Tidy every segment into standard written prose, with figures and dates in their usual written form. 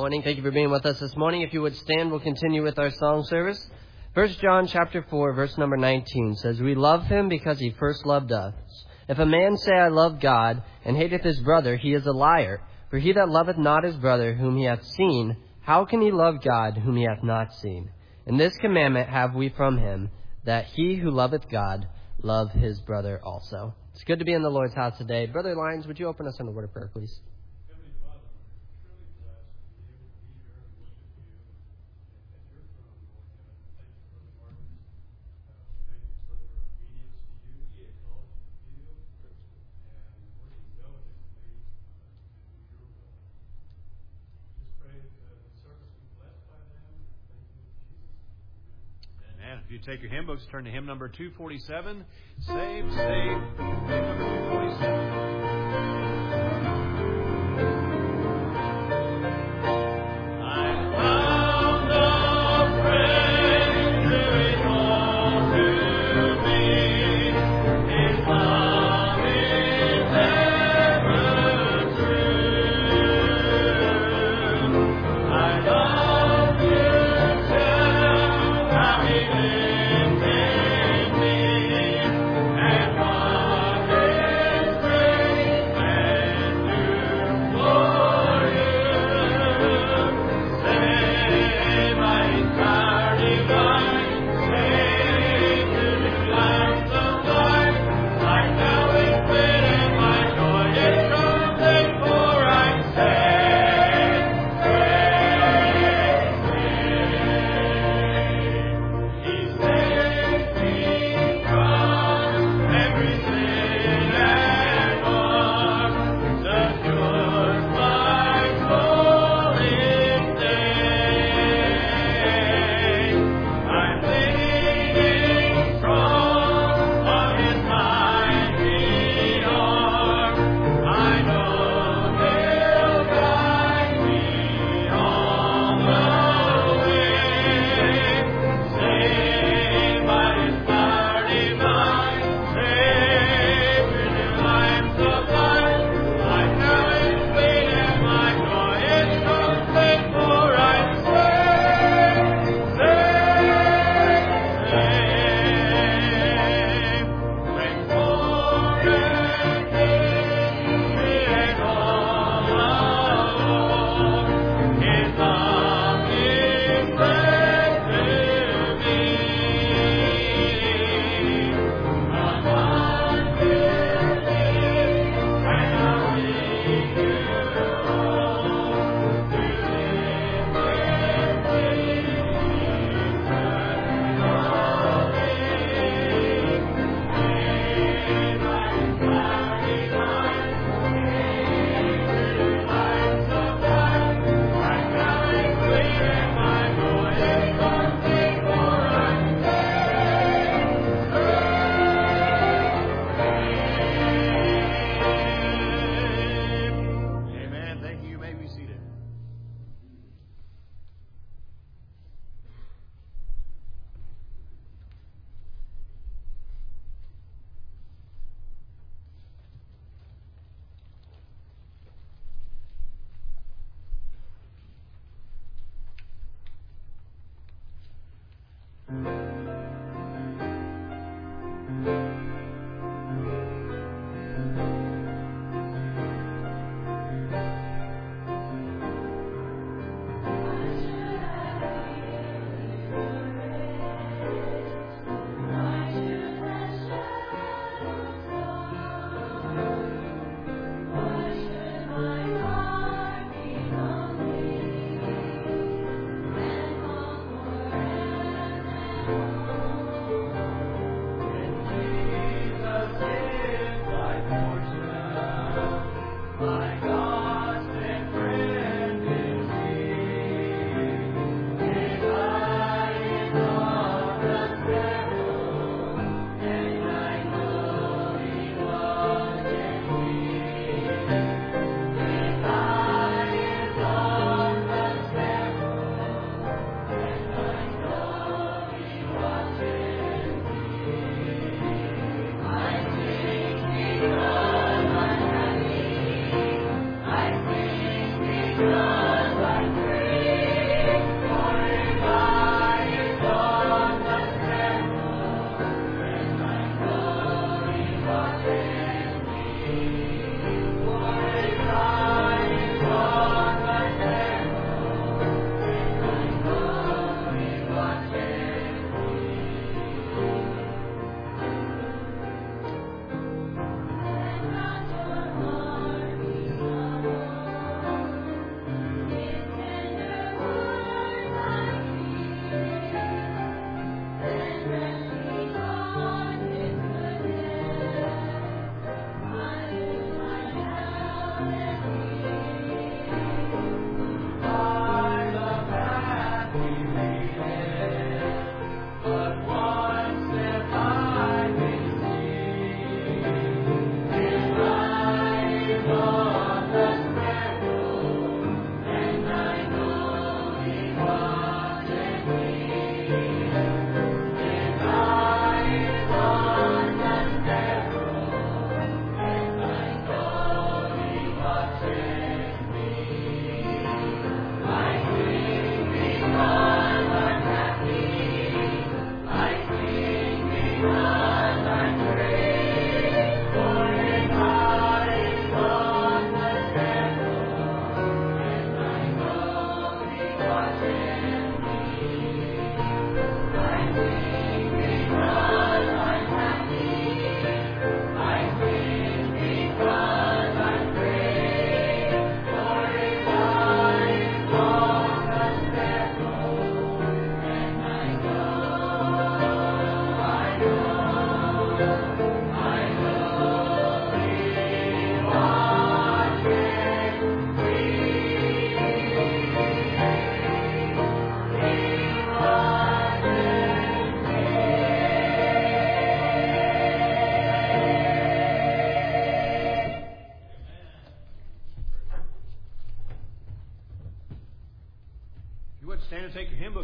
morning. Thank you for being with us this morning. If you would stand, we'll continue with our song service. 1 John chapter 4, verse number 19 says, "We love him because he first loved us. If a man say, I love God, and hateth his brother, he is a liar. For he that loveth not his brother whom he hath seen, how can he love God whom he hath not seen? And this commandment have we from him, that he who loveth God love his brother also." It's good to be in the Lord's house today. Brother Lyons, would you open us in a word of prayer, please? And if you take your hymn books, turn to hymn number 247. Saved, saved. Hymn number 247.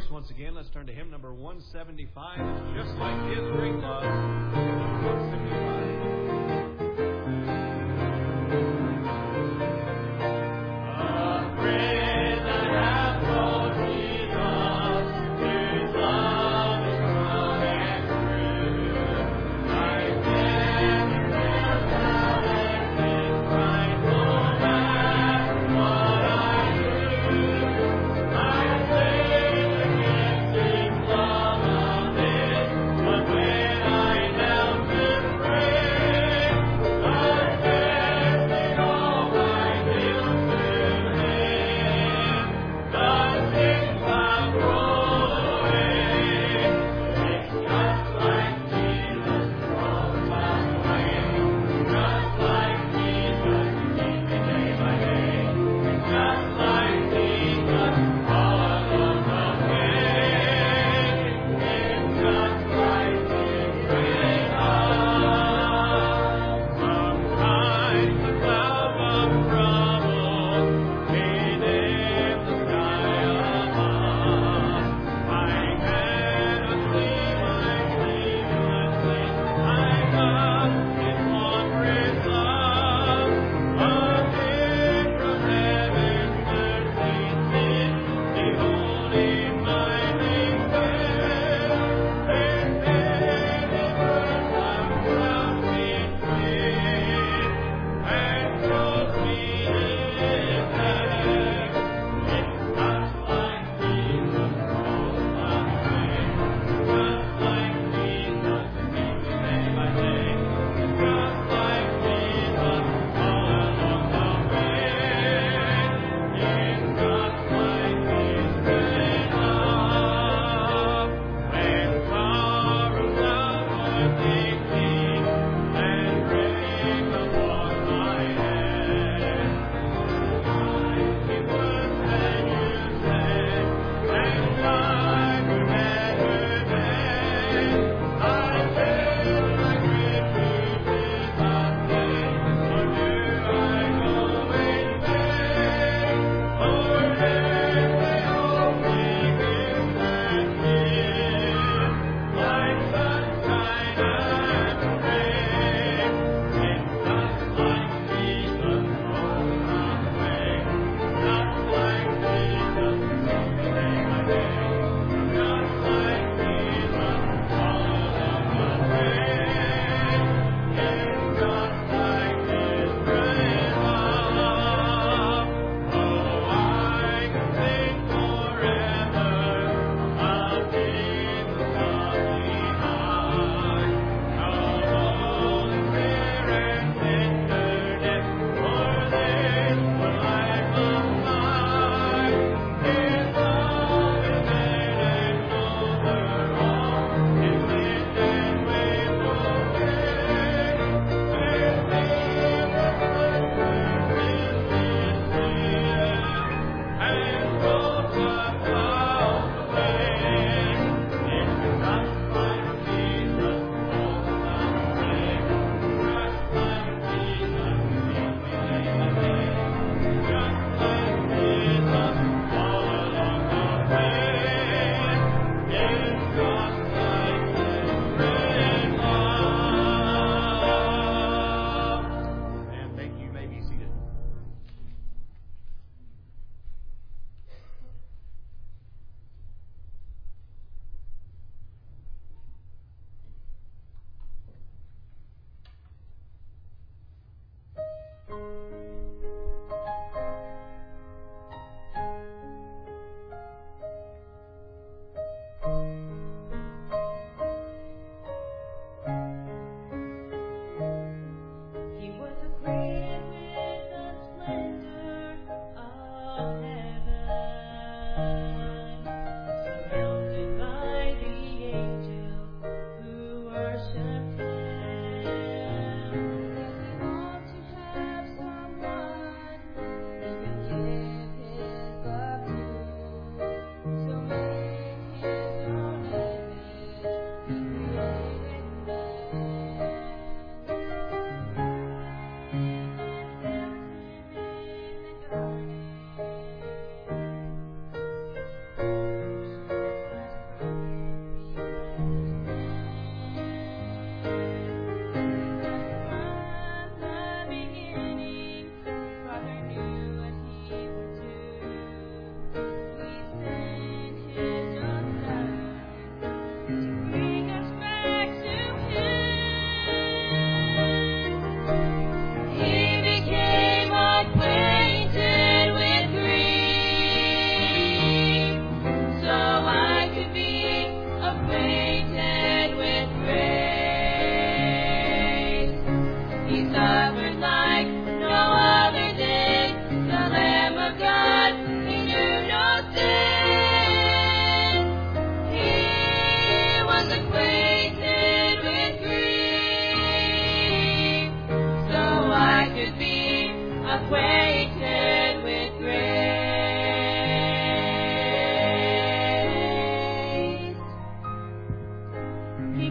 Brooks once again. Let's turn to hymn number 175. It's Just Like His Great Love. 175.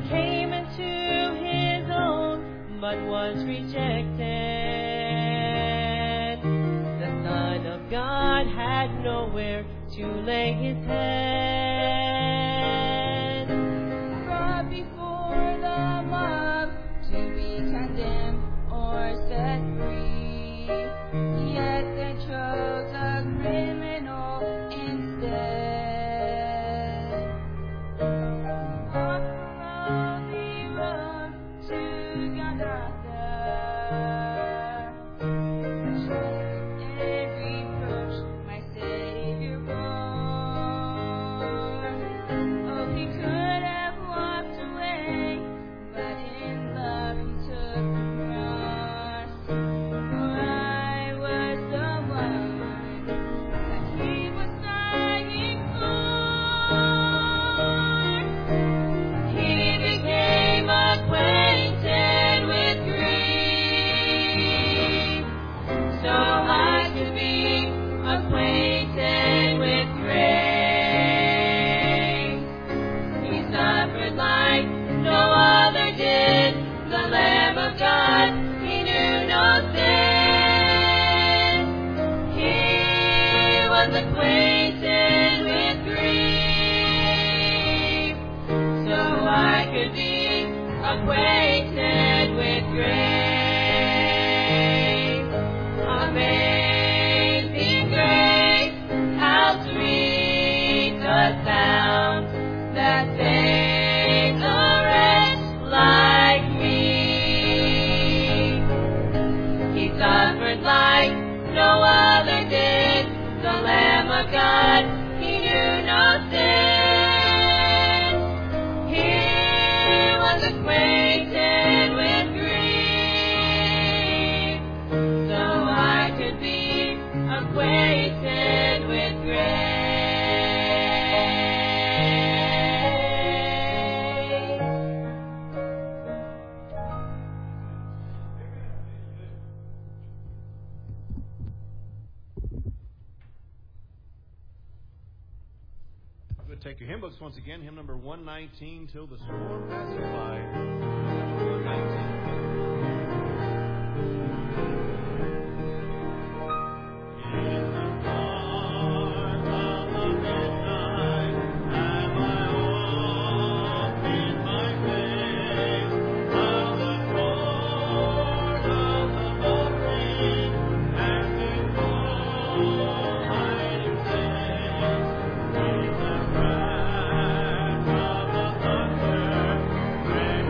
came into his own, but was rejected. The Son of God had nowhere to lay his head. Brought before the mob to be condemned or set free, yet they chose a criminal instead. Walk along the road to Golgotha, shame and reproach my Savior bore. Oh, he could have walked away, but in love he took the cross. For I was the one that he was dying for. He became acquainted with grief, so I could be acquainted with grace. He suffered like no other did, the Lamb of God, he knew no sin. He was acquainted with grief, so I could be acquainted with grace. Amazing grace, how sweet the sound that saves a wretch like me. He suffered like no other did, the Lamb of God, he knew no sin. He was acquainted with grief, so I could be acquainted with grace. We'll take your hymn books once again. Hymn number 119, Till the Storm Passes By. 119. Praise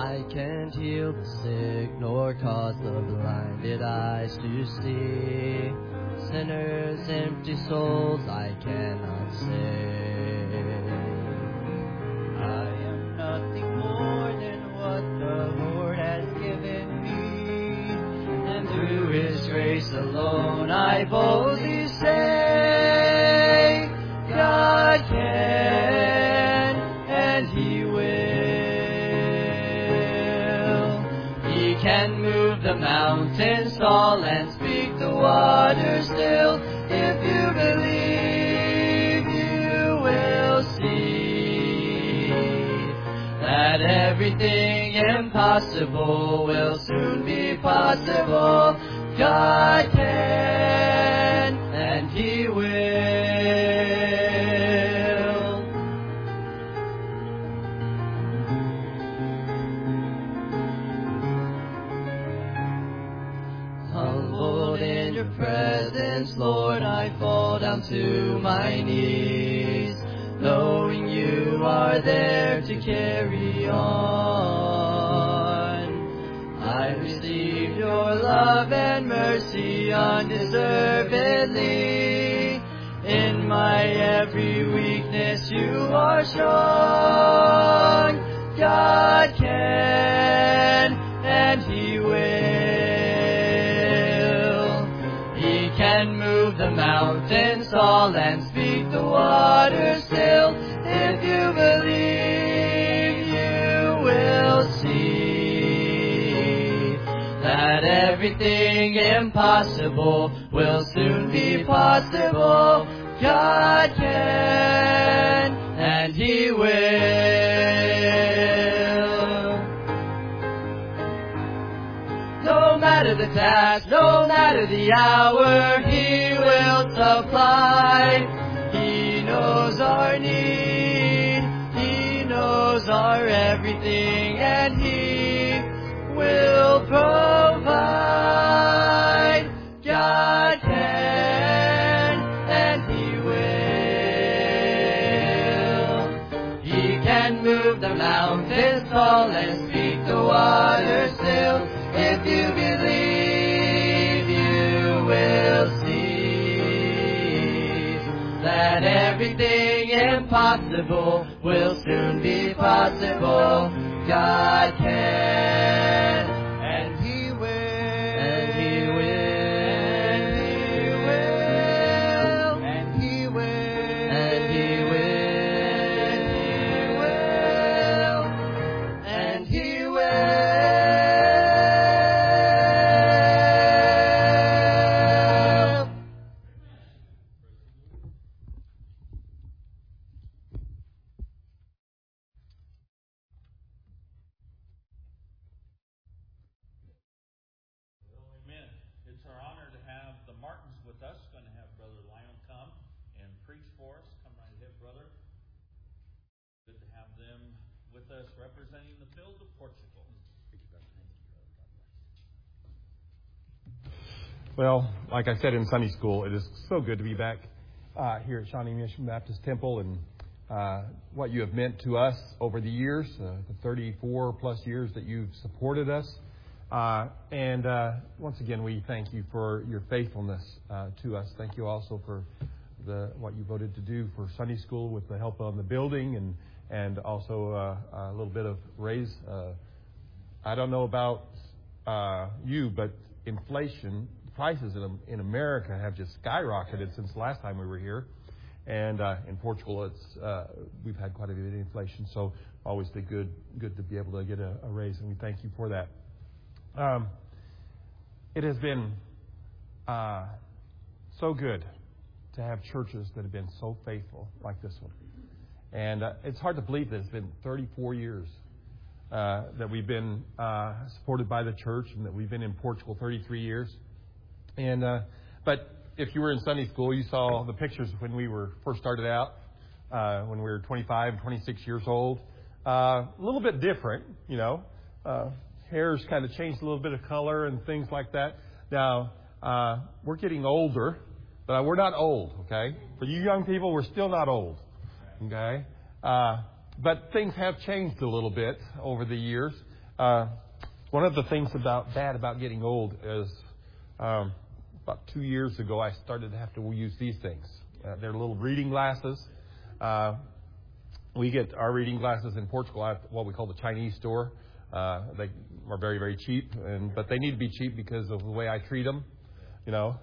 I can't heal the sick, nor cause the blinded eyes to see. Sinners, empty souls, I cannot save. I am nothing more than what the Lord has given me, and through His grace alone I boldly say, God can, and He will. He can move the mountains tall and speak the waters still. If you believe, you will see that everything impossible will soon be possible. God can, and He will. Humbled in your presence, Lord, I fall down to my knees, knowing you are there to carry on. I receive your love and mercy undeservedly. In my every weakness you are shown. God can, and He will. He can move the mountains tall and speak the waters still. If you believe, you will see that everything impossible will soon be possible. God can, and He will. No matter the task, no matter the hour, He will supply. He knows our need, He knows our everything, and He will provide. God can, and He will. He can move the mountains tall and speak the waters still. If you believe, you will see that everything impossible will soon be possible. God can, and He will, and He will, and He will, and He will, and He will, and He will. Amen. It's our honor to have the Martins with us. Going to have Brother Lionel come and preach for us. Come right ahead, brother. Good to have them with us representing the field of Portugal. Well, like I said in Sunday school, it is so good to be back here at Shawnee Mission Baptist Temple, and what you have meant to us over the years, the 34 plus years that you've supported us. And once again, we thank you for your faithfulness to us. Thank you also for what you voted to do for Sunday school with the help on the building, and also a little bit of raise. I don't know about you, but inflation, prices in America have just skyrocketed since the last time we were here. And in Portugal, we've had quite a bit of inflation, so always good to be able to get a raise, and we thank you for that. It has been so good to have churches that have been so faithful like this one. And it's hard to believe that it's been 34 years that we've been supported by the church, and that we've been in Portugal 33 years. And but if you were in Sunday school, you saw the pictures when we were first started out, when we were 25, 26 years old. A little bit different, you know. Hair's kind of changed a little bit of color and things like that. Now, we're getting older, but we're not old, okay? For you young people, we're still not old, okay? But things have changed a little bit over the years. One of the things bad about getting old is about 2 years ago I started to have to use these things. They're little reading glasses. We get our reading glasses in Portugal at what we call the Chinese store. They are very, very cheap, but they need to be cheap because of the way I treat them. You know,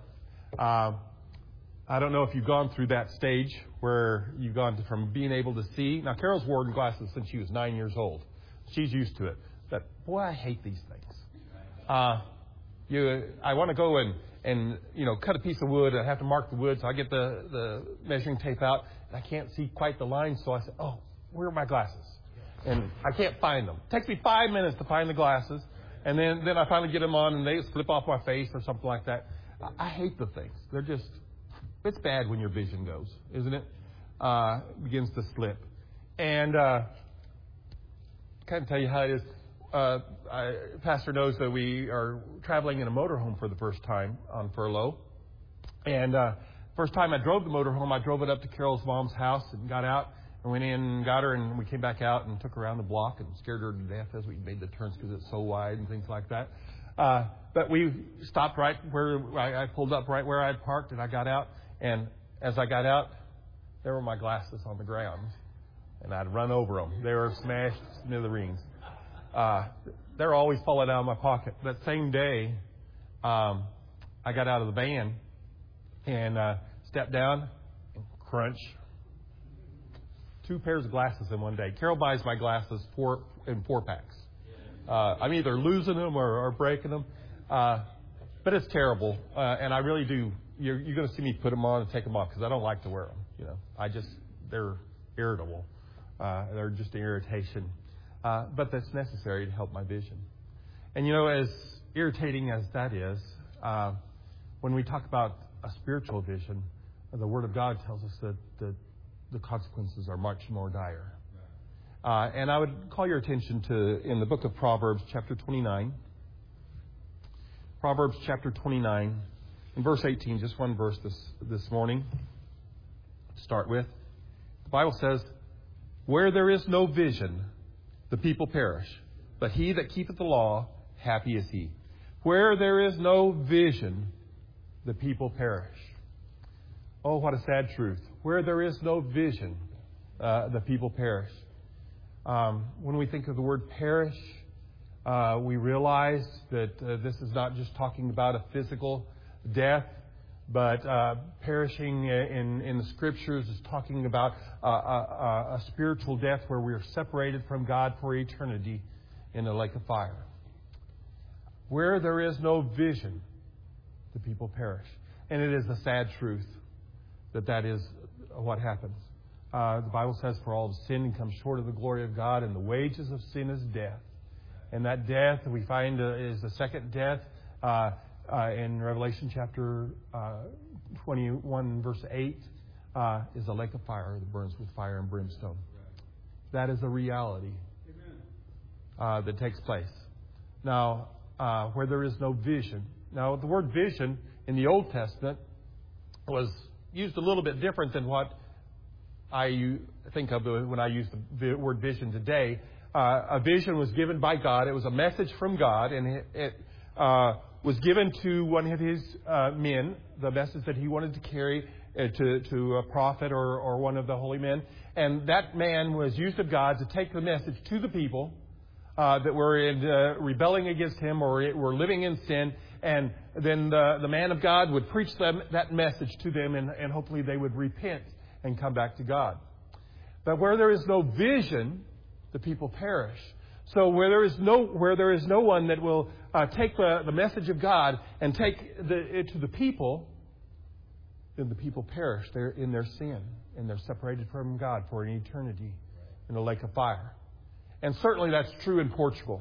I don't know if you've gone through that stage where you've gone from being able to see. Now, Carol's worn glasses since she was 9 years old. She's used to it. But boy, I hate these things. I want to go and cut a piece of wood. I have to mark the wood, so I get the measuring tape out, and I can't see quite the line. So I said, "Oh, where are my glasses?" And I can't find them. It takes me 5 minutes to find the glasses, and then I finally get them on, and they slip off my face or something like that. I hate the things. They're just, it's bad when your vision goes, isn't it? Begins to slip. And I can't tell you how it is. Pastor knows that we are traveling in a motorhome for the first time on furlough. And first time I drove the motorhome, I drove it up to Carol's mom's house and got out and went in and got her, and we came back out and took her around the block and scared her to death as we made the turns because it's so wide and things like that. But we stopped right where I pulled up right where I parked, and I got out. And as I got out, there were my glasses on the ground, and I'd run over them. They were smashed to smithereens. They're always falling out of my pocket. That same day, I got out of the van and stepped down and crunch. 2 pairs of glasses in one day. Carol buys my glasses in 4 packs. I'm either losing them or breaking them. But it's terrible. And I really do. You're going to see me put them on and take them off because I don't like to wear them. You know, they're irritable. They're just an irritation. But that's necessary to help my vision. And, as irritating as that is, when we talk about a spiritual vision, the Word of God tells us that the consequences are much more dire. And I would call your attention to, in the book of Proverbs, chapter 29. Proverbs chapter 29, in verse 18, just one verse this morning to start with. The Bible says, "Where there is no vision, the people perish, but he that keepeth the law, happy is he." Where there is no vision, the people perish. Oh, what a sad truth. Where there is no vision, the people perish. When we think of the word perish, we realize that this is not just talking about a physical death, but perishing in the Scriptures is talking about a spiritual death where we are separated from God for eternity in a lake of fire. Where there is no vision, the people perish. And it is a sad truth that is what happens. The Bible says, "For all have sinned and come short of the glory of God, and the wages of sin is death." And that death we find is the second death in Revelation chapter 21, verse 8, is a lake of fire that burns with fire and brimstone. That is a reality that takes place. Now, where there is no vision. Now, the word vision in the Old Testament was used a little bit different than what I think of when I use the word vision today. A vision was given by God. It was a message from God, and it was given to one of His men, the message that He wanted to carry to a prophet or one of the holy men. And that man was used of God to take the message to the people that were rebelling against Him or were living in sin. And then the man of God would preach them that message to them, and hopefully they would repent and come back to God. But where there is no vision, the people perish. So where there is no one that will take the message of God and take it to the people, then the people perish. They're in their sin, and they're separated from God for an eternity in a lake of fire. And certainly that's true in Portugal.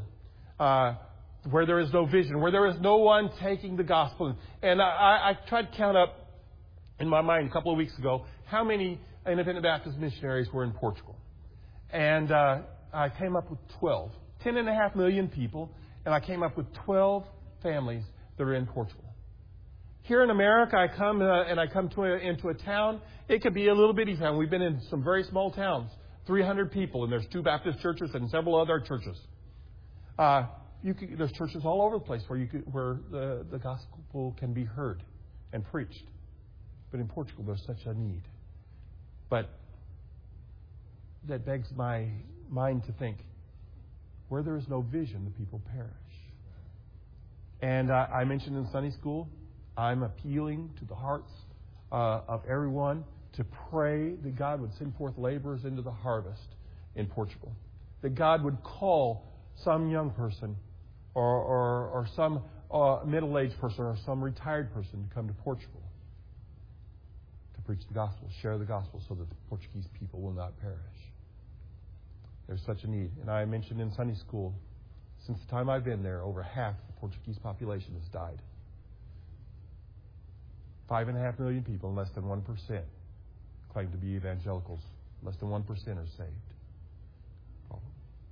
Where there is no vision, where there is no one taking the gospel. And I tried to count up in my mind a couple of weeks ago how many independent Baptist missionaries were in Portugal. And I came up with 12. 10.5 million people, and I came up with 12 families that are in Portugal. Here in America, I come into a town. It could be a little bitty town. We've been in some very small towns, 300 people, and there's 2 Baptist churches and several other churches. There's churches all over the place where the gospel can be heard and preached. But in Portugal, there's such a need. But that begs my mind to think, where there is no vision, the people perish. And I mentioned in Sunday school, I'm appealing to the hearts of everyone to pray that God would send forth laborers into the harvest in Portugal. That God would call some young person or some middle-aged person or some retired person to come to Portugal to preach the gospel, share the gospel so that the Portuguese people will not perish. There's such a need. And I mentioned in Sunday school, since the time I've been there, over half the Portuguese population has died. 5.5 million people, and less than 1% claim to be evangelicals. Less than 1% are saved. Problem.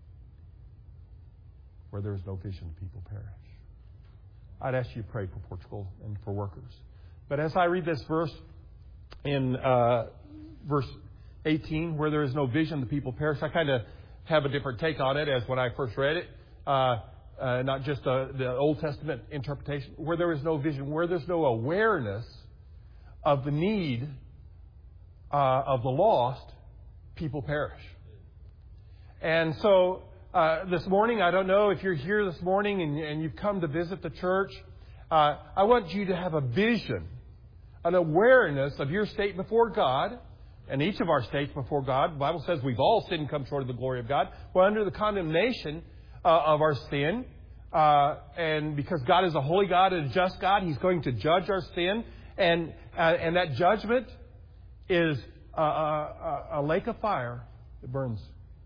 Where there is no vision, people perish. I'd ask you to pray for Portugal and for workers. But as I read this verse in verse 18, where there is no vision, the people perish, I kind of have a different take on it as when I first read it. Not just the Old Testament interpretation. Where there is no vision, where there's no awareness of the need of the lost, people perish. And so this morning, I don't know if you're here this morning and you've come to visit the church. I want you to have a vision, an awareness of your state before God, and each of our states before God. The Bible says we've all sinned and come short of the glory of God. We're under the condemnation of our sin. And because God is a holy God and a just God, He's going to judge our sin. And that judgment is a lake of fire that burns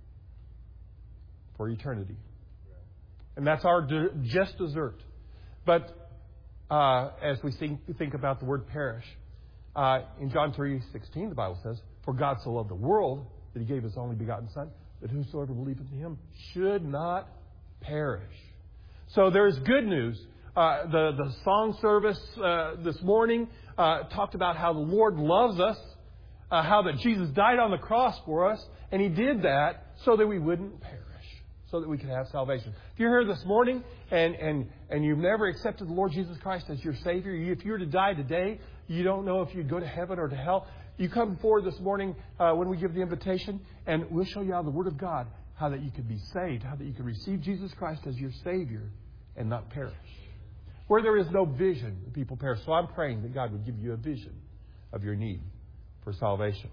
for eternity. And that's our just dessert. But as we think about the word perish, in John 3:16, the Bible says, "For God so loved the world that He gave His only begotten Son, that whosoever believeth in Him should not perish." So there's good news. The song service this morning talked about how the Lord loves us, how that Jesus died on the cross for us, and He did that so that we wouldn't perish, so that we could have salvation. If you're here this morning and you've never accepted the Lord Jesus Christ as your Savior, if you were to die today, you don't know if you'd go to heaven or to hell, you come forward this morning when we give the invitation, and we'll show you out of the Word of God how that you could be saved, how that you could receive Jesus Christ as your Savior and not perish. Where there is no vision, the people perish. So I'm praying that God would give you a vision of your need for salvation.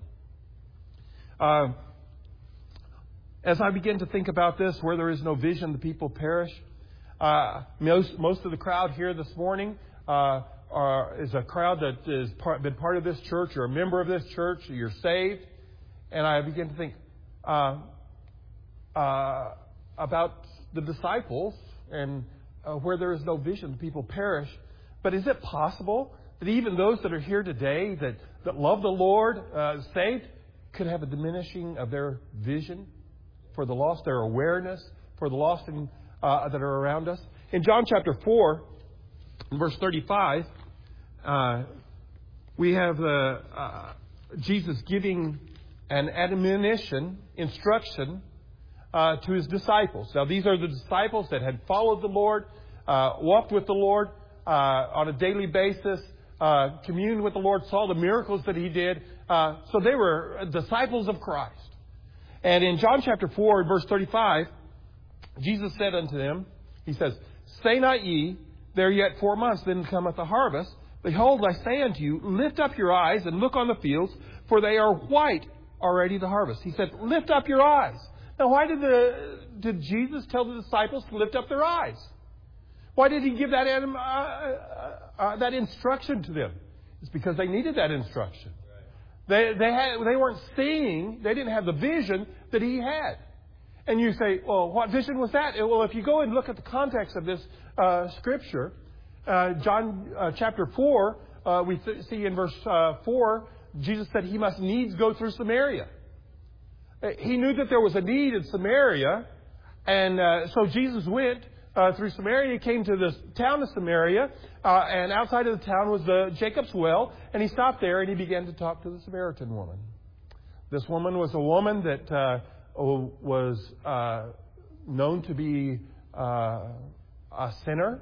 As I begin to think about this, where there is no vision, the people perish. Most of the crowd here this morning is a crowd that has been part of this church. You're a member of this church. You're saved. And I begin to think about the disciples and where there is no vision, the people perish. But is it possible that even those that are here today that love the Lord, saved, could have a diminishing of their vision for the lost, their awareness for the lost that are around us? In John chapter 4, verse 35, we have Jesus giving an admonition, instruction to His disciples. Now, these are the disciples that had followed the Lord, walked with the Lord on a daily basis, communed with the Lord, saw the miracles that He did. So they were disciples of Christ. And in John chapter 4, verse 35, Jesus said unto them, He says, "Say not ye, there are yet 4 months, then cometh the harvest. Behold, I say unto you, lift up your eyes and look on the fields, for they are white already the harvest." He said, lift up your eyes. Now, why did Jesus tell the disciples to lift up their eyes? Why did He give that instruction to them? It's because they needed that instruction. They weren't seeing, they didn't have the vision that He had. And you say, well, what vision was that? Well, if you go and look at the context of this Scripture, John chapter 4, we see in verse 4, Jesus said He must needs go through Samaria. He knew that there was a need in Samaria, and so Jesus went through Samaria. He came to this town of Samaria, and outside of the town was Jacob's well, and He stopped there and He began to talk to the Samaritan woman. This woman was a woman that was known to be a sinner.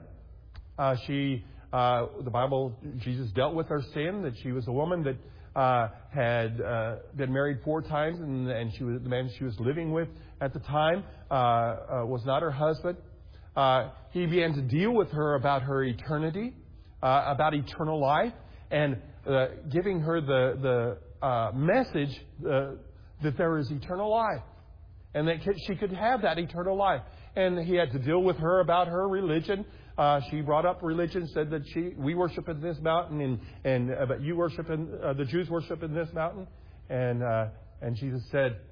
Jesus dealt with her sin, that she was a woman that had been married 4 times, and the man she was living with at the time was not her husband. He began to deal with her about her eternity, about eternal life, and giving her the message that there is eternal life, and that she could have that eternal life. And he had to deal with her about her religion. She brought up religion, said that we worship in this mountain, but you worship in the Jews worship in this mountain. And Jesus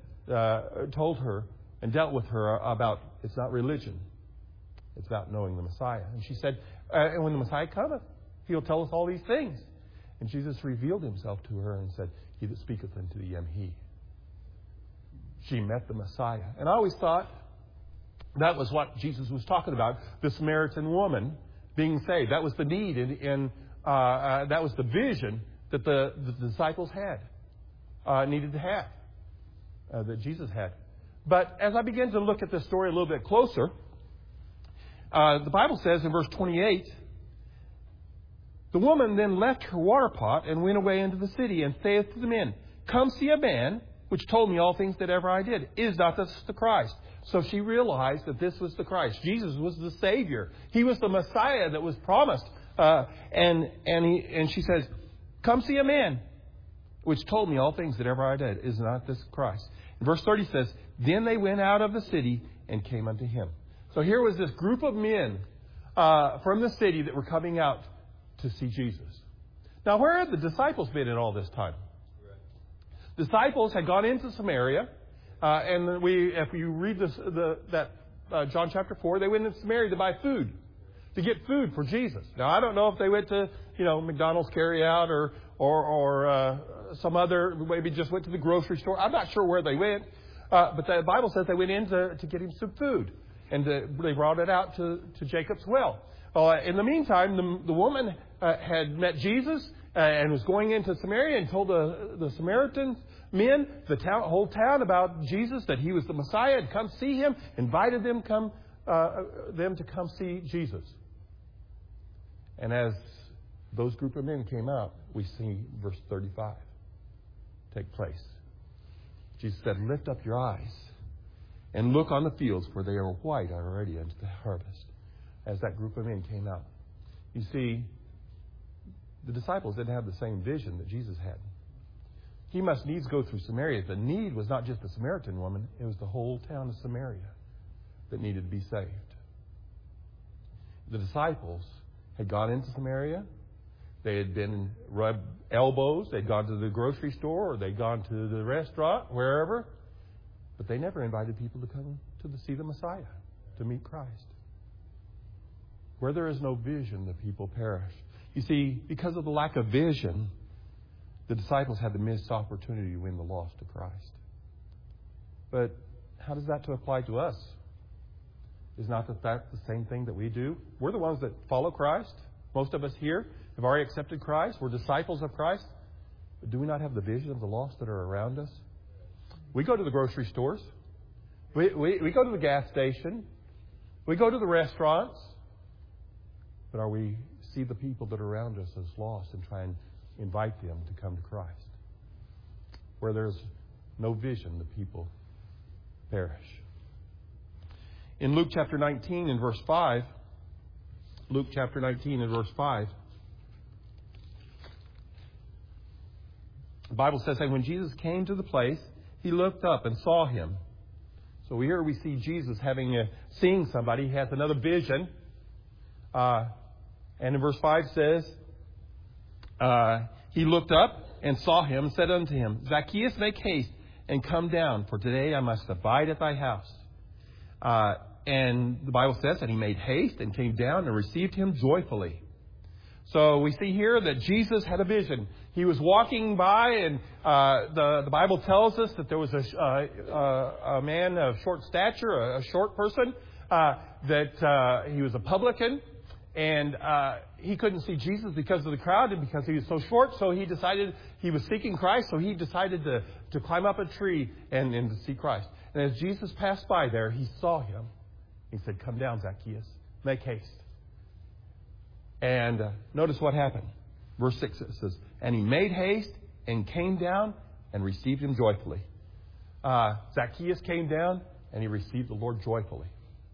told her and dealt with her about it's not religion, it's about knowing the Messiah. And she said, and when the Messiah cometh, He'll tell us all these things. And Jesus revealed Himself to her and said, He that speaketh unto thee am He. She met the Messiah. And I always thought that was what Jesus was talking about, the Samaritan woman being saved. That was the need, and that was the vision that the disciples needed to have, that Jesus had. But as I began to look at this story a little bit closer, the Bible says in verse 28, the woman then left her water pot and went away into the city, and saith to the men, Come see a man which told me all things that ever I did. Is not this the Christ? So she realized that this was the Christ. Jesus was the Savior. He was the Messiah that was promised. And she says, Come see a man which told me all things that ever I did. Is not this Christ? And verse 30 says, Then they went out of the city and came unto him. So here was this group of men from the city that were coming out to see Jesus. Now, where had the disciples been in all this time? Disciples had gone into Samaria, and if you read John chapter 4, they went into Samaria to buy food, to get food for Jesus. Now, I don't know if they went to McDonald's carryout or some other, maybe just went to the grocery store. I'm not sure where they went, but the Bible says they went in to get him some food, and they brought it out to Jacob's well. In the meantime, the woman had met Jesus and was going into Samaria and told the Samaritan men, whole town, about Jesus, that He was the Messiah, and come see Him, invited them to come see Jesus. And as those group of men came out, we see verse 35 take place. Jesus said, Lift up your eyes and look on the fields, for they are white already unto the harvest. As that group of men came out, you see, the disciples didn't have the same vision that Jesus had. He must needs go through Samaria. The need was not just the Samaritan woman, it was the whole town of Samaria that needed to be saved. The disciples had gone into Samaria. They had been rubbed elbows. They'd gone to the grocery store, or they'd gone to the restaurant, wherever. But they never invited people to come to see the Messiah, to meet Christ. Where there is no vision, the people perish. You see, because of the lack of vision, the disciples had the missed opportunity to win the lost to Christ. But how does that apply to us? Is not that the same thing that we do? We're the ones that follow Christ. Most of us here have already accepted Christ. We're disciples of Christ. But do we not have the vision of the lost that are around us? We go to the grocery stores. We go to the gas station. We go to the restaurants. But are we see the people that are around us as lost and try and invite them to come to Christ? Where there's no vision, the people perish. In Luke chapter 19 and verse 5, Luke chapter 19 and verse 5, the Bible says that when Jesus came to the place, He looked up and saw him. So here we see Jesus seeing somebody. He has another vision. And in verse 5 says, He looked up and saw him and said unto him, Zacchaeus, make haste and come down, for today I must abide at thy house. And the Bible says that he made haste and came down and received him joyfully. So we see here that Jesus had a vision. He was walking by, and the Bible tells us that there was a man of short stature, a short person, that he was a publican. And he couldn't see Jesus because of the crowd and because he was so short. So he decided he was seeking Christ. So he decided to climb up a tree and to see Christ. And as Jesus passed by there, he saw him. He said, come down, Zacchaeus. Make haste. And notice what happened. Verse 6 it says, and he made haste and came down and received him joyfully. Zacchaeus came down and he received the Lord joyfully.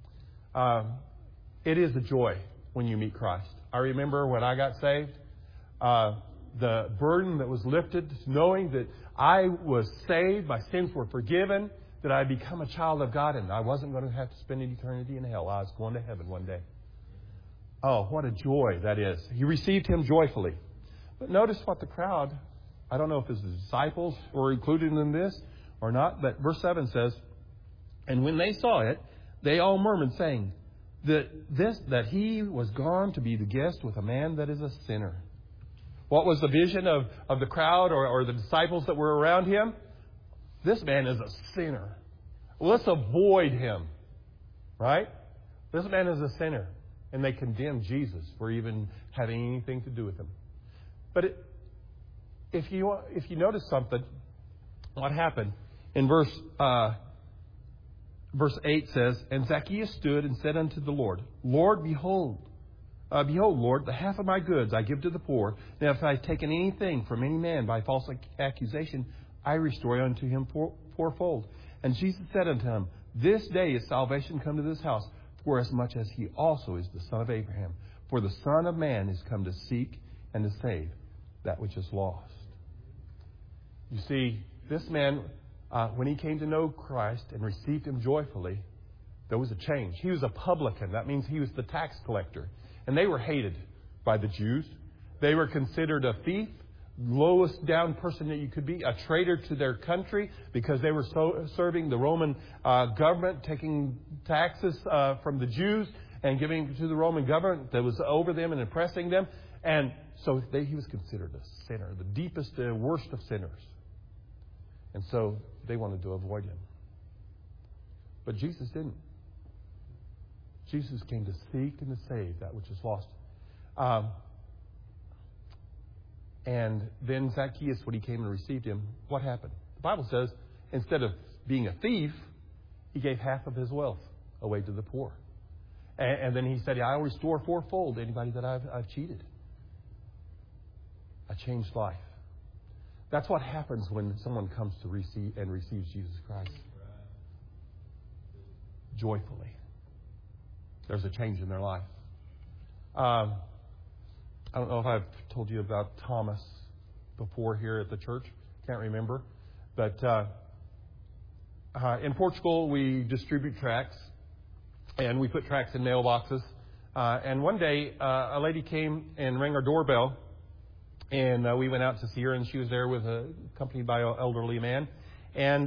It is a joy when you meet Christ. I remember when I got saved, the burden that was lifted, knowing that I was saved, my sins were forgiven, that I had become a child of God, and I wasn't going to have to spend an eternity in hell. I was going to heaven one day. Oh, what a joy that is. He received him joyfully. But notice what the crowd, I don't know if his disciples were included in this or not, but verse 7 says, and when they saw it, they all murmured, saying that he was gone to be the guest with a man that is a sinner. What was the vision of the crowd or the disciples that were around him? This man is a sinner. Let's avoid him. Right? This man is a sinner. And they condemned Jesus for even having anything to do with him. But if you notice something, what happened? In verse 8 says, and Zacchaeus stood and said unto the Lord, Lord, behold, Lord, the half of my goods I give to the poor. Now, if I have taken anything from any man by false accusation, I restore unto him fourfold. And Jesus said unto him, this day is salvation come to this house, for as much as he also is the son of Abraham. For the Son of Man is come to seek and to save that which is lost. You see, this man, when he came to know Christ and received him joyfully, there was a change. He was a publican. That means he was the tax collector. And they were hated by the Jews. They were considered a thief, lowest down person that you could be, a traitor to their country, because they were serving the Roman government, taking taxes from the Jews and giving to the Roman government that was over them and oppressing them. And so he was considered a sinner, the deepest, worst of sinners. And so they wanted to avoid him. But Jesus didn't. Jesus came to seek and to save that which is lost. And then Zacchaeus, when he came and received him, what happened? The Bible says, instead of being a thief, he gave half of his wealth away to the poor. And then he said, I'll restore fourfold to anybody that I've cheated. A changed life. That's what happens when someone comes to receive and receives Jesus Christ. Joyfully. There's a change in their life. I don't know if I've told you about Thomas before here at the church. Can't remember. But in Portugal, we distribute tracts. And we put tracts in mailboxes. And one day, a lady came and rang our doorbell. And we went out to see her. And she was there accompanied by an elderly man. And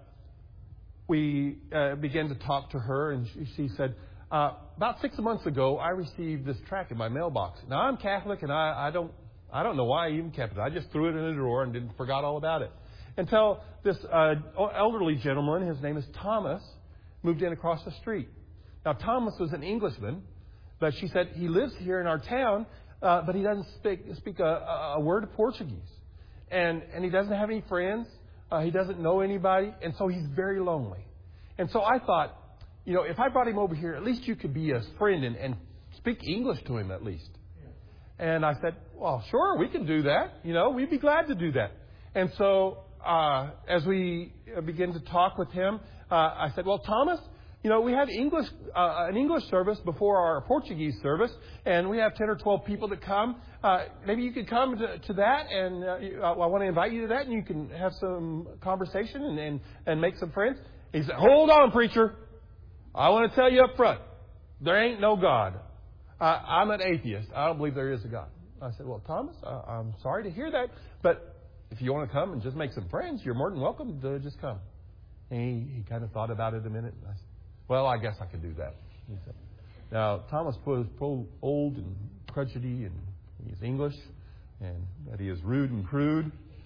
we began to talk to her. And she said, about 6 months ago, I received this tract in my mailbox. Now, I'm Catholic, and I don't know why I even kept it. I just threw it in a drawer and forgot all about it. Until this elderly gentleman, his name is Thomas, moved in across the street. Now, Thomas was an Englishman, but she said he lives here in our town, but he doesn't speak a word of Portuguese. And he doesn't have any friends. He doesn't know anybody, and so he's very lonely. And so I thought, if I brought him over here, at least you could be a friend and speak English to him at least. And I said, well, sure, we can do that. We'd be glad to do that. And so as we began to talk with him, I said, well, Thomas, we have an English service before our Portuguese service, and we have 10 or 12 people that come. Maybe you could come to that, and I want to invite you to that, and you can have some conversation and make some friends. He said, hold on, preacher. I want to tell you up front, there ain't no God. I'm an atheist. I don't believe there is a God. I said, well, Thomas, I'm sorry to hear that, but if you want to come and just make some friends, you're more than welcome to just come. And he kind of thought about it a minute. And I said, well, I guess I could do that. He said, now, Thomas was old and crotchety, and he's English, and that he is rude and crude.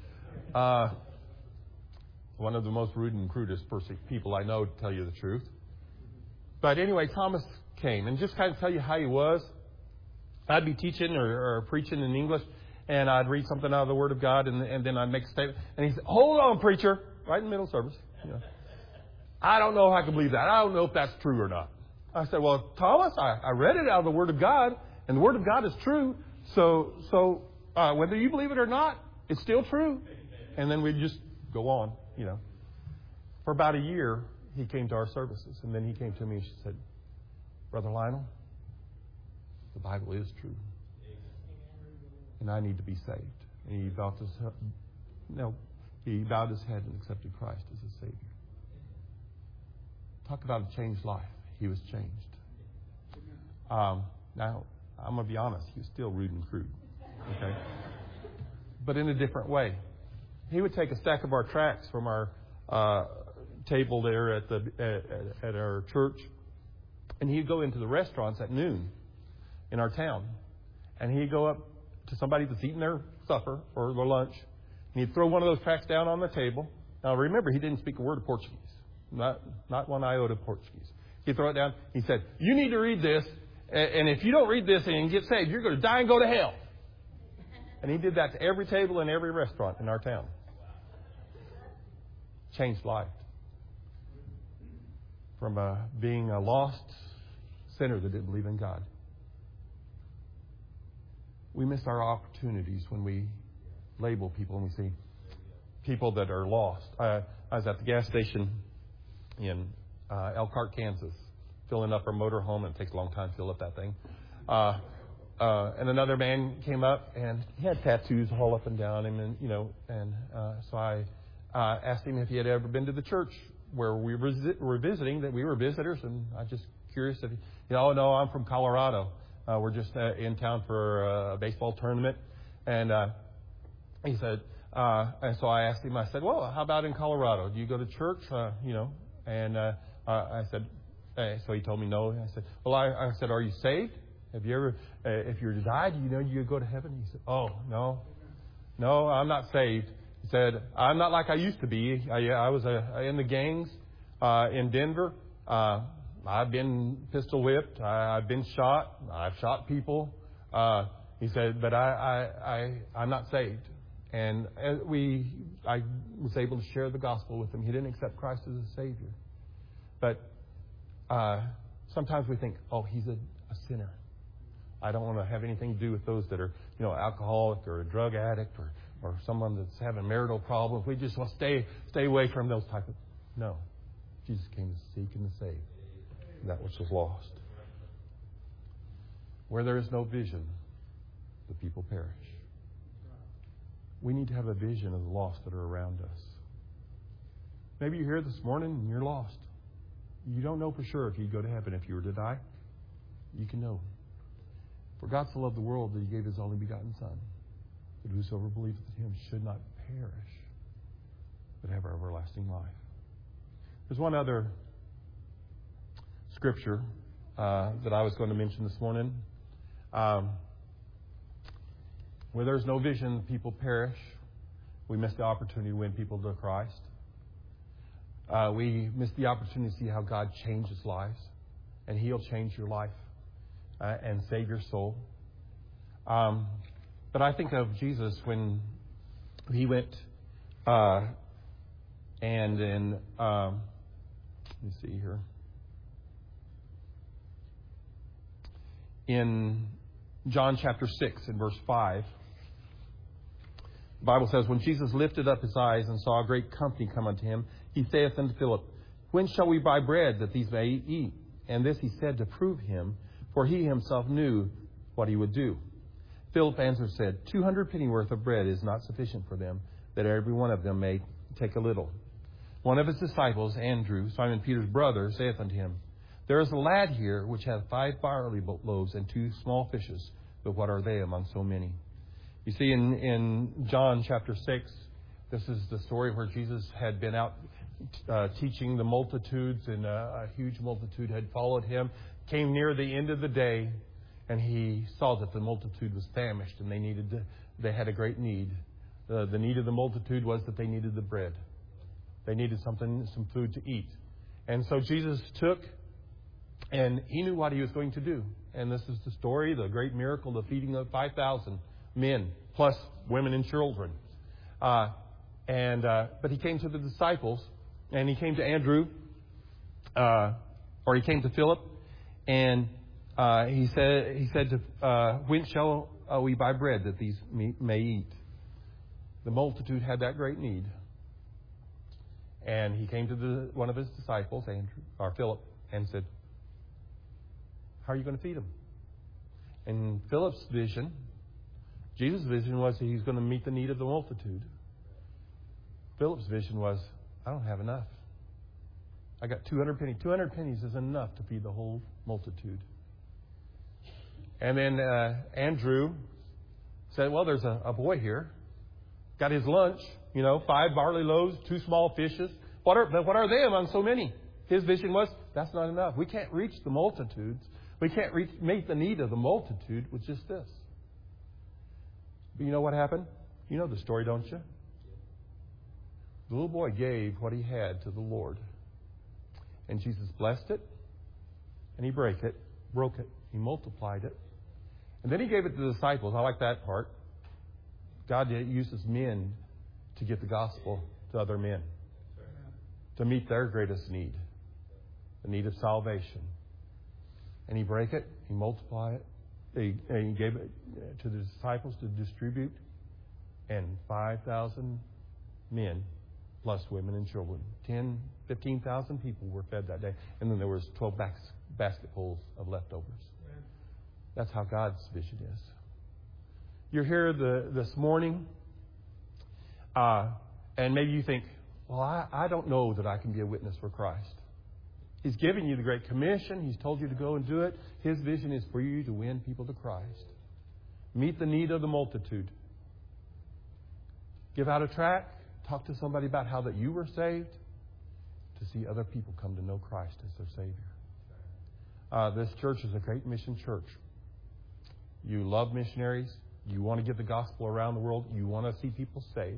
One of the most rude and crudest people I know, to tell you the truth. But anyway, Thomas came, and just kind of tell you how he was. I'd be teaching or preaching in English, and I'd read something out of the Word of God, and then I'd make a statement. And he said, hold on, preacher, right in the middle of service. I don't know if I can believe that. I don't know if that's true or not. I said, well, Thomas, I read it out of the Word of God, and the Word of God is true. So whether you believe it or not, it's still true. And then we'd just go on, you know. For about a year, he came to our services. And then he came to me and she said, Brother Lionel, the Bible is true. And I need to be saved. And he bowed his head and accepted Christ as his Savior. Talk about a changed life. He was changed. Now, I'm going to be honest. He was still rude and crude. Okay? But in a different way. He would take a stack of our tracts from our table there at our church, and he'd go into the restaurants at noon in our town, and he'd go up to somebody that's eating their supper or their lunch, and he'd throw one of those tracts down on the table. Now, remember, he didn't speak a word of Portuguese, not one iota of Portuguese. He'd throw it down. He said, "You need to read this, and if you don't read this and get saved, you're going to die and go to hell." And he did that to every table in every restaurant in our town. Changed life. From being a lost sinner that didn't believe in God. We miss our opportunities when we label people and we see people that are lost. I was at the gas station in Elkhart, Kansas, filling up our motorhome, and it takes a long time to fill up that thing. And another man came up, and he had tattoos all up and down him, and so I asked him if he had ever been to the church where we were visiting. That we were visitors, and I was just curious if no, I'm from Colorado. We're just in town for a baseball tournament, and he said, and so I asked him. I said, well, how about in Colorado? Do you go to church? And I said, so he told me no. I said, well, I said, are you saved? Have you ever, if you died, you go to heaven? He said, oh, no, I'm not saved. He said, I'm not like I used to be. I was in the gangs in Denver. I've been pistol whipped. I've been shot. I've shot people. He said, but I'm not saved. And I was able to share the gospel with him. He didn't accept Christ as a Savior. But sometimes we think, oh, he's a sinner. I don't want to have anything to do with those that are, alcoholic or a drug addict or someone that's having marital problems. We just want to stay away from those type of. No, Jesus came to seek and to save that which was lost. Where there is no vision, the people perish. We need to have a vision of the lost that are around us. Maybe you're here this morning and you're lost. You don't know for sure if you'd go to heaven if you were to die. You can know. For God so loved the world that He gave His only begotten Son, that whosoever believeth in Him should not perish, but have everlasting life. There's one other scripture that I was going to mention this morning. Where there's no vision, people perish. We miss the opportunity to win people to Christ. We miss the opportunity to see how God changes lives, and He'll change your life and save your soul. But I think of Jesus when He went and in let me see here. In John chapter 6 and verse 5, the Bible says, when Jesus lifted up His eyes and saw a great company come unto Him, He saith unto Philip, when shall we buy bread that these may eat? And this He said to prove Him, for He Himself knew what He would do. Philip answered said, 200 pennyworth of bread is not sufficient for them, that every one of them may take a little. One of His disciples, Andrew, Simon Peter's brother, saith unto Him, there is a lad here which hath 5 barley loaves and 2 small fishes, but what are they among so many? You see, in John chapter 6, this is the story where Jesus had been out teaching the multitudes, and a huge multitude had followed Him. Came near the end of the day, and He saw that the multitude was famished, and they had a great need. The need of the multitude was that they needed the bread. They needed some food to eat. And so Jesus took, and He knew what He was going to do. And this is the story, the great miracle, the feeding of 5,000 men, plus women and children. But He came to the disciples, and He came to Andrew, or He came to Philip, And he said to, when shall we buy bread that these may eat? The multitude had that great need. And he came to one of his disciples, Philip, and said, how are you going to feed them? And Philip's vision, Jesus' vision was he's going to meet the need of the multitude. Philip's vision was, I don't have enough. I got 200 pennies. 200 pennies is enough to feed the whole multitude. And then Andrew said, well, there's a boy here. Got his lunch, 5 barley loaves, 2 small fishes. What are they among so many? His vision was, that's not enough. We can't reach the multitudes. We can't meet the need of the multitude with just this. But you know what happened? You know the story, don't you? The little boy gave what he had to the Lord. And Jesus blessed it. And he broke it. He multiplied it. And then he gave it to the disciples. I like that part. God uses men to get the gospel to other men. To meet their greatest need. The need of salvation. And he broke it. He multiplied it. He gave it to the disciples to distribute. And 5,000 men plus women and children. 15,000 people were fed that day. And then there was 12 basketfuls of leftovers. That's how God's vision is. You're here this morning, and maybe you think, well, I don't know that I can be a witness for Christ. He's given you the Great Commission. He's told you to go and do it. His vision is for you to win people to Christ. Meet the need of the multitude. Give out a tract. Talk to somebody about how that you were saved. To see other people come to know Christ as their Savior. This church is a great mission church. You love missionaries. You want to give the gospel around the world. You want to see people saved.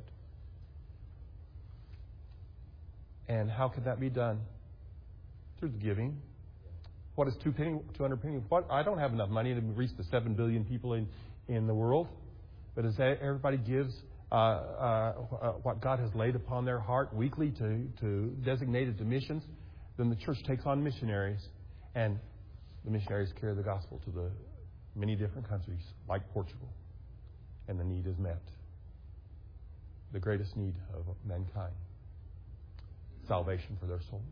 And how could that be done? Through the giving. What is 200 pennies? I don't have enough money to reach the 7 billion people in the world. But as everybody gives what God has laid upon their heart weekly to designated to missions, then the church takes on missionaries. And the missionaries carry the gospel to the many different countries, like Portugal. And the need is met. The greatest need of mankind. Salvation for their souls.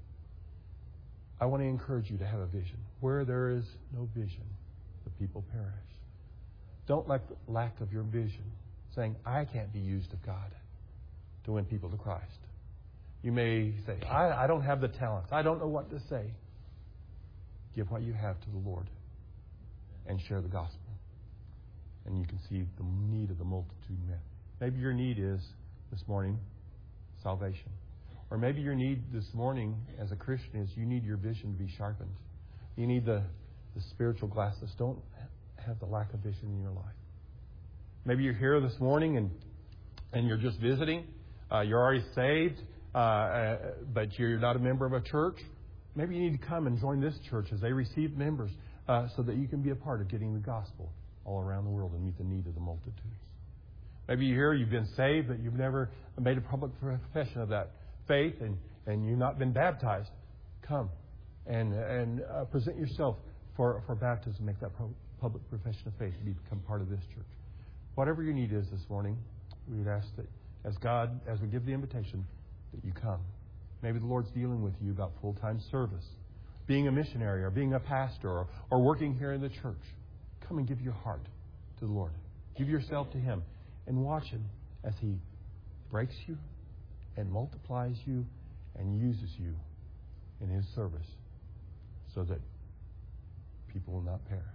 I want to encourage you to have a vision. Where there is no vision, the people perish. Don't let the lack of your vision saying, I can't be used of God to win people to Christ. You may say, I don't have the talents. I don't know what to say. Give what you have to the Lord and share the gospel. And you can see the need of the multitude met. Maybe your need is, this morning, salvation. Or maybe your need this morning as a Christian is you need your vision to be sharpened. You need the spiritual glasses. Don't have the lack of vision in your life. Maybe you're here this morning and you're just visiting. You're already saved, but you're not a member of a church. Maybe you need to come and join this church as they receive members so that you can be a part of getting the gospel all around the world and meet the need of the multitudes. Maybe you're here, you've been saved, but you've never made a public profession of that faith and you've not been baptized. Come and present yourself for baptism. Make that public profession of faith to become part of this church. Whatever your need is this morning, we would ask that as we give the invitation, that you come. Maybe the Lord's dealing with you about full-time service, being a missionary or being a pastor or working here in the church. Come and give your heart to the Lord. Give yourself to Him and watch Him as He breaks you and multiplies you and uses you in His service so that people will not perish.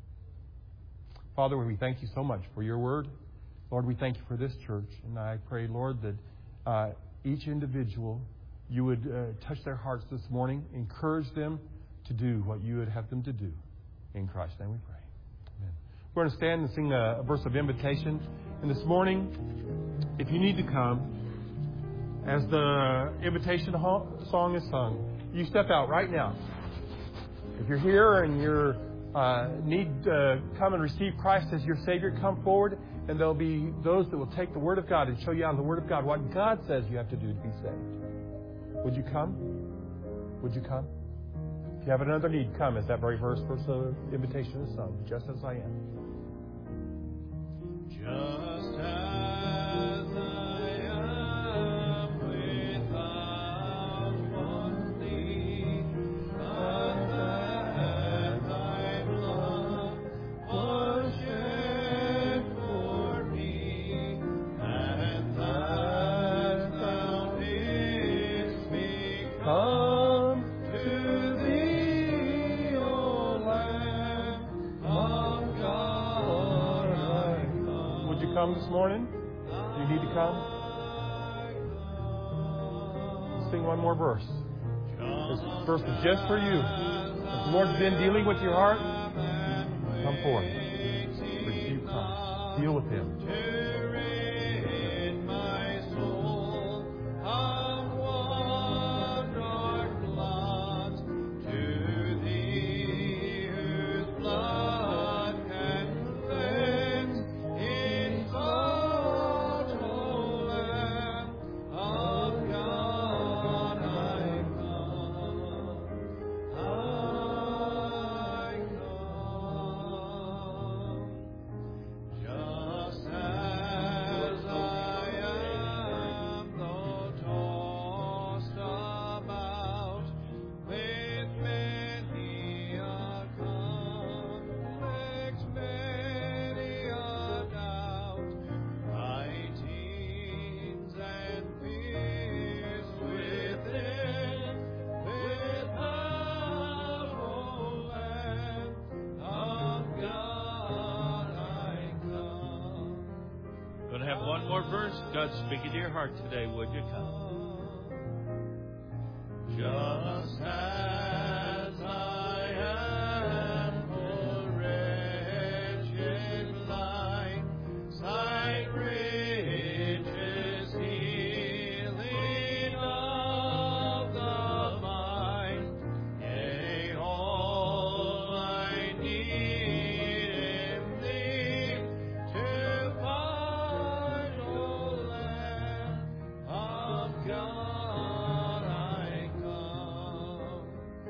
Father, we thank you so much for your word. Lord, we thank you for this church. And I pray, Lord, that each individual, you would touch their hearts this morning, encourage them to do what you would have them to do. In Christ's name we pray. Amen. We're going to stand and sing a verse of invitation. And this morning, if you need to come, as the invitation song is sung, you step out right now. If you're here and you need to come and receive Christ as your Savior, come forward, and there'll be those that will take the Word of God and show you out of the Word of God what God says you have to do to be saved. Would you come? Would you come? If you have another need, come, as that very first verse of the invitation is sung, just as I am. Just as I am, without one plea, but that thy blood was shed for me, and that thou didst become to thee, O Lamb of God, I come. Would you come this morning? Do you need to come? Sing one more verse. This verse is just for you. If the Lord's been dealing with your heart, come forth. Receive Christ. Deal with Him. One more verse. God, speak into your heart today. Would you come? Just as I am, O wretched blind, sight riches healing of the mind. Yea, all I need in thee to find, O Lamb of God, I come.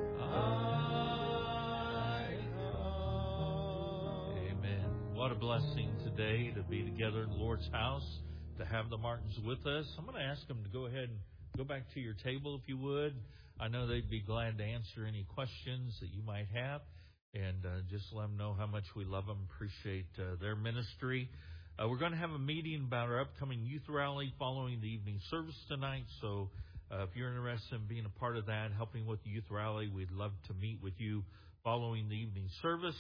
Amen. What a blessing today to be together in the Lord's house, to have the Martins with us. I'm going to ask them to go ahead and go back to your table if you would. I know they'd be glad to answer any questions that you might have, and just let them know how much we love them, appreciate their ministry. We're going to have a meeting about our upcoming youth rally following the evening service tonight, so if you're interested in being a part of that, helping with the youth rally, we'd love to meet with you following the evening service.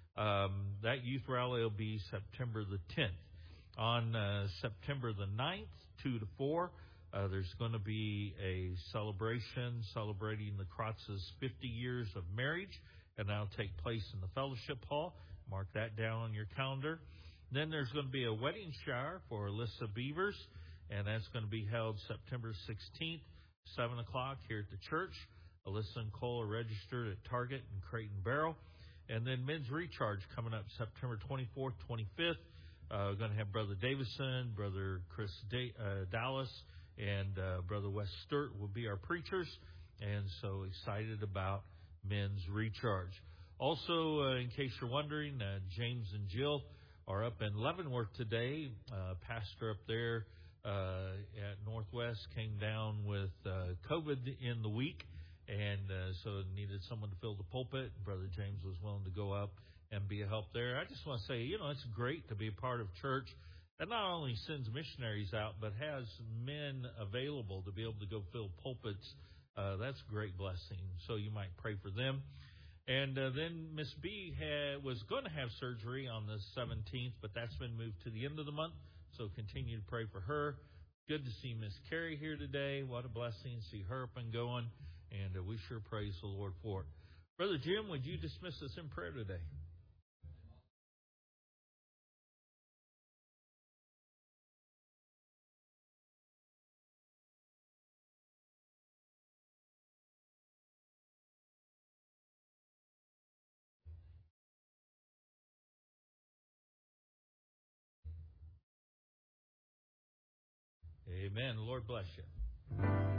That youth rally will be September the 10th. On September the 9th, 2 to 4, there's going to be a celebration celebrating the Kratz's 50 years of marriage, and that'll take place in the fellowship hall. Mark that down on your calendar. Then there's going to be a wedding shower for Alyssa Beavers, and that's going to be held September 16th, 7 o'clock here at the church. Alyssa and Cole are registered at Target and Crate and Barrel. And then Men's Recharge coming up September 24th, 25th. We're going to have Brother Davison, Brother Chris Dallas, and Brother Wes Sturt will be our preachers. And so excited about Men's Recharge. Also, in case you're wondering, James and Jill are up in Leavenworth today. Pastor up there at Northwest came down with COVID in the week, and so needed someone to fill the pulpit. Brother James was willing to go up and be a help there. I just want to say, it's great to be a part of church that not only sends missionaries out, but has men available to be able to go fill pulpits. That's a great blessing. So you might pray for them. And then Miss B was going to have surgery on the 17th, but that's been moved to the end of the month. So continue to pray for her. Good to see Miss Carrie here today. What a blessing to see her up and going. And we sure praise the Lord for it. Brother Jim, would you dismiss us in prayer today? Amen. Lord bless you.